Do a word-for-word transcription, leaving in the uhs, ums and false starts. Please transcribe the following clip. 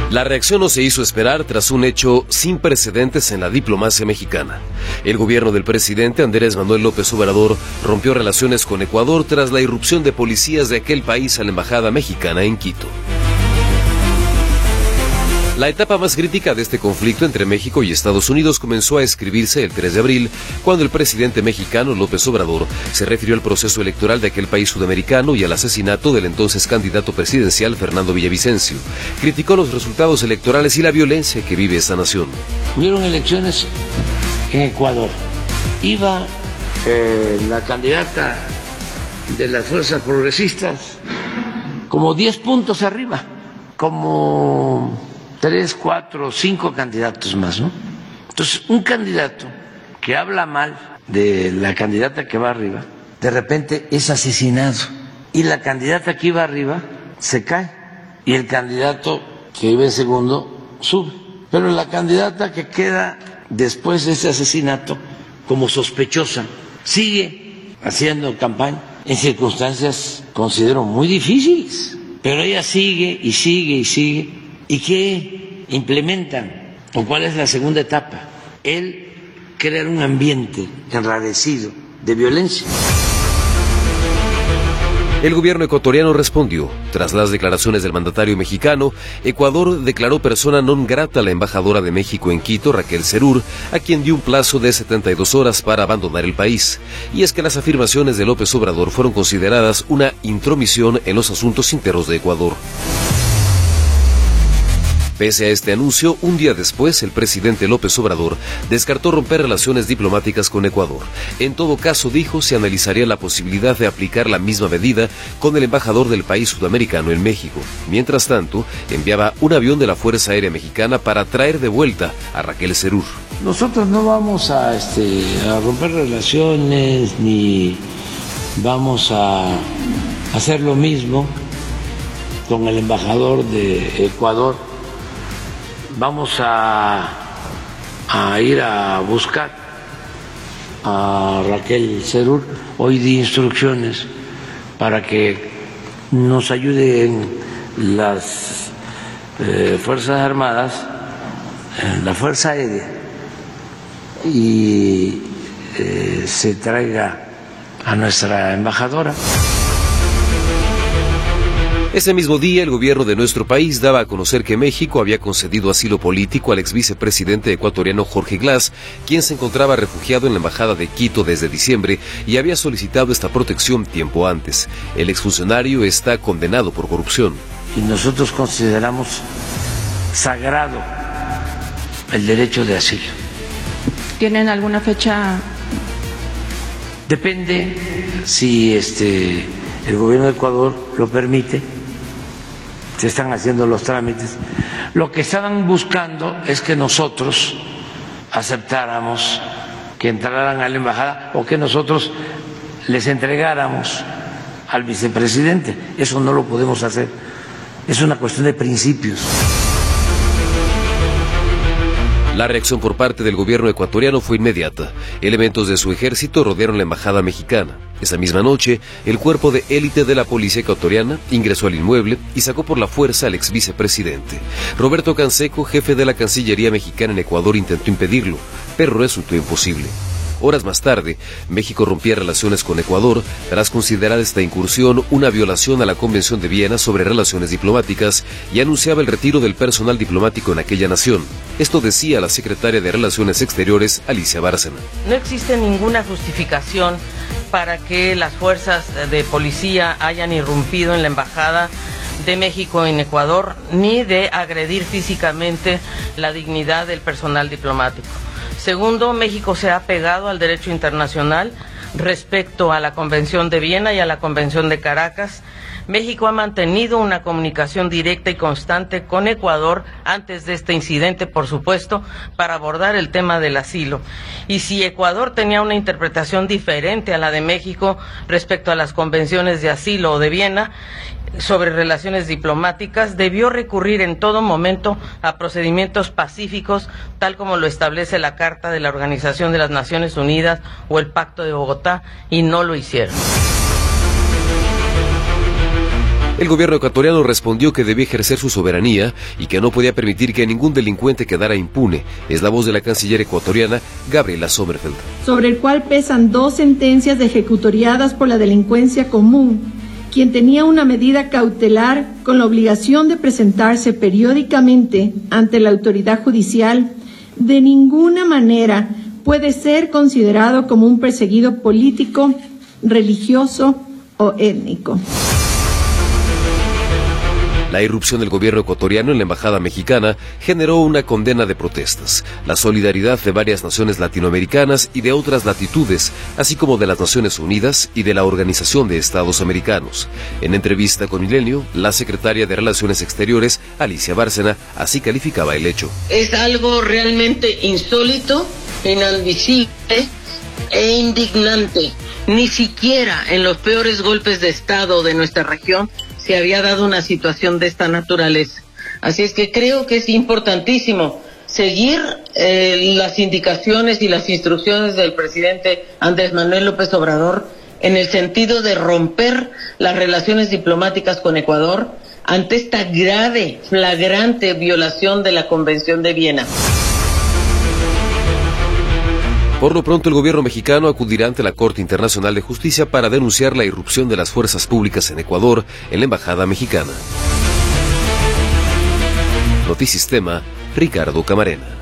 La reacción no se hizo esperar tras un hecho sin precedentes en la diplomacia mexicana. El gobierno del presidente Andrés Manuel López Obrador rompió relaciones con Ecuador tras la irrupción de policías de aquel país a la embajada mexicana en Quito. La etapa más crítica de este conflicto entre México y Estados Unidos comenzó a escribirse el tres de abril, cuando el presidente mexicano López Obrador se refirió al proceso electoral de aquel país sudamericano y al asesinato del entonces candidato presidencial Fernando Villavicencio. Criticó los resultados electorales y la violencia que vive esta nación. Hubieron elecciones en Ecuador. Iba eh, la candidata de las fuerzas progresistas como diez puntos arriba, como tres, cuatro, cinco candidatos más, ¿no? Entonces, un candidato que habla mal de la candidata que va arriba, de repente es asesinado. Y la candidata que iba arriba se cae. Y el candidato que iba en segundo sube. Pero la candidata que queda después de ese asesinato como sospechosa sigue haciendo campaña en circunstancias, considero, muy difíciles. Pero ella sigue y sigue y sigue. ¿Y qué implementan? ¿O cuál es la segunda etapa? El crear un ambiente enrarecido de violencia. El gobierno ecuatoriano respondió. Tras las declaraciones del mandatario mexicano, Ecuador declaró persona non grata a la embajadora de México en Quito, Raquel Serur, a quien dio un plazo de setenta y dos horas para abandonar el país. Y es que las afirmaciones de López Obrador fueron consideradas una intromisión en los asuntos internos de Ecuador. Pese a este anuncio, un día después, el presidente López Obrador descartó romper relaciones diplomáticas con Ecuador. En todo caso, dijo, se analizaría la posibilidad de aplicar la misma medida con el embajador del país sudamericano en México. Mientras tanto, enviaba un avión de la Fuerza Aérea Mexicana para traer de vuelta a Raquel Serur. Nosotros no vamos a, este, a romper relaciones ni vamos a hacer lo mismo con el embajador de Ecuador. Vamos a, a ir a buscar a Raquel Serur. Hoy di instrucciones para que nos ayuden las eh, Fuerzas Armadas, eh, la Fuerza Aérea, y eh, se traiga a nuestra embajadora. Ese mismo día, el gobierno de nuestro país daba a conocer que México había concedido asilo político al ex vicepresidente ecuatoriano Jorge Glass, quien se encontraba refugiado en la embajada de Quito desde diciembre y había solicitado esta protección tiempo antes. El exfuncionario está condenado por corrupción. Y nosotros consideramos sagrado el derecho de asilo. ¿Tienen alguna fecha? Depende si este el gobierno de Ecuador lo permite. Se están haciendo los trámites. Lo que estaban buscando es que nosotros aceptáramos que entraran a la embajada o que nosotros les entregáramos al vicepresidente. Eso no lo podemos hacer. Es una cuestión de principios. La reacción por parte del gobierno ecuatoriano fue inmediata. Elementos de su ejército rodearon la embajada mexicana. Esa misma noche, el cuerpo de élite de la policía ecuatoriana ingresó al inmueble y sacó por la fuerza al ex vicepresidente. Roberto Canseco, jefe de la Cancillería mexicana en Ecuador, intentó impedirlo, pero resultó imposible. Horas más tarde, México rompía relaciones con Ecuador tras considerar esta incursión una violación a la Convención de Viena sobre relaciones diplomáticas y anunciaba el retiro del personal diplomático en aquella nación. Esto decía la secretaria de Relaciones Exteriores, Alicia Bárcena. No existe ninguna justificación para que las fuerzas de policía hayan irrumpido en la embajada de México en Ecuador, ni de agredir físicamente la dignidad del personal diplomático. Segundo, México se ha pegado al derecho internacional respecto a la Convención de Viena y a la Convención de Caracas. México ha mantenido una comunicación directa y constante con Ecuador antes de este incidente, por supuesto, para abordar el tema del asilo. Y si Ecuador tenía una interpretación diferente a la de México respecto a las convenciones de asilo o de Viena sobre relaciones diplomáticas, debió recurrir en todo momento a procedimientos pacíficos, tal como lo establece la Carta de la Organización de las Naciones Unidas o el Pacto de Bogotá, y no lo hicieron. El gobierno ecuatoriano respondió que debía ejercer su soberanía y que no podía permitir que ningún delincuente quedara impune. Es la voz de la canciller ecuatoriana, Gabriela Sommerfeld. Sobre el cual pesan dos sentencias ejecutoriadas por la delincuencia común, quien tenía una medida cautelar con la obligación de presentarse periódicamente ante la autoridad judicial, de ninguna manera puede ser considerado como un perseguido político, religioso o étnico. La irrupción del gobierno ecuatoriano en la embajada mexicana generó una condena de protestas, la solidaridad de varias naciones latinoamericanas y de otras latitudes, así como de las Naciones Unidas y de la Organización de Estados Americanos. En entrevista con Milenio, la secretaria de Relaciones Exteriores, Alicia Bárcena, así calificaba el hecho. Es algo realmente insólito, inadmisible e indignante. Ni siquiera en los peores golpes de Estado de nuestra región se había dado una situación de esta naturaleza. Así es que creo que es importantísimo seguir eh, las indicaciones y las instrucciones del presidente Andrés Manuel López Obrador en el sentido de romper las relaciones diplomáticas con Ecuador ante esta grave, flagrante violación de la Convención de Viena. Por lo pronto, el gobierno mexicano acudirá ante la Corte Internacional de Justicia para denunciar la irrupción de las fuerzas públicas en Ecuador en la embajada mexicana. Notisistema, Ricardo Camarena.